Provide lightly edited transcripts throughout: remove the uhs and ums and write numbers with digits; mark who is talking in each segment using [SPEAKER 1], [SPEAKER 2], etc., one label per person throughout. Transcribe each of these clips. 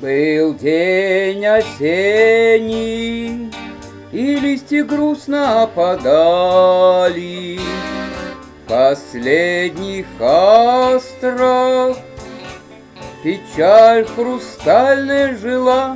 [SPEAKER 1] Был день осенний, и листья грустно опадали. В последних астрах печаль хрустальная жила.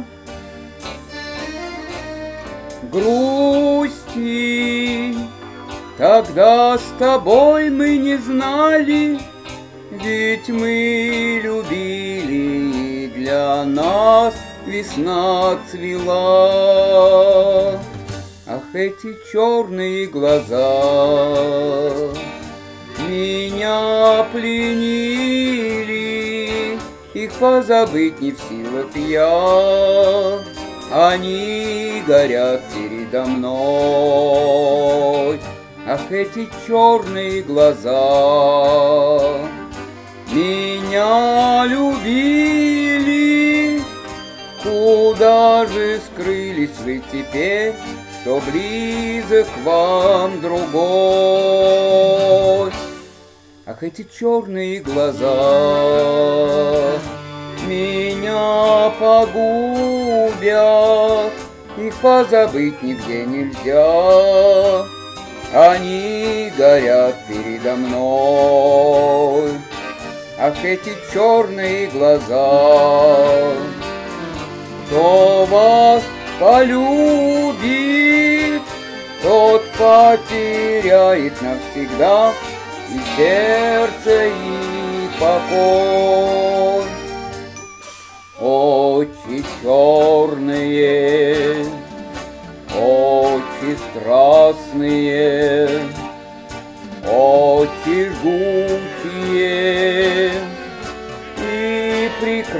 [SPEAKER 1] Грусти тогда с тобой мы не знали, ведь мы любили, и для нас весна цвела. Ах, эти черные глаза меня пленили, их позабыть не в силах я, они горят передо мной. Ах, эти черные глаза меня любили, куда же скрылись вы теперь, что близок вам другой? Ах, эти черные глаза меня погубят, их позабыть нигде нельзя, они горят передо мной. Ах, эти черные глаза, кто вас полюбит, тот потеряет навсегда и сердце, и покой. Очи черные, очи страстные, очи жгучие и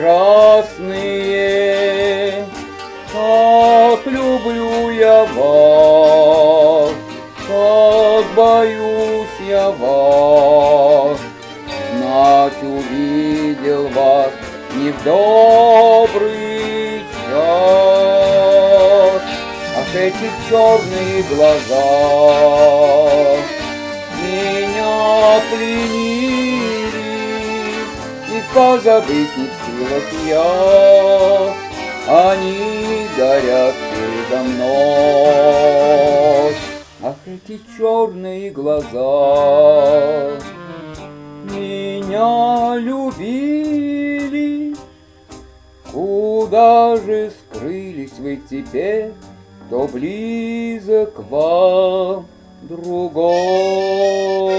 [SPEAKER 1] прекрасные. Как люблю я вас, как боюсь я вас, знать увидел вас не в добрый час. Ах, эти черные глаза меня пленили, их позабыть не в силах я, они горят передо мной. Ах, эти черные глаза меня любили, куда же скрылись вы теперь, кто близок вам другой?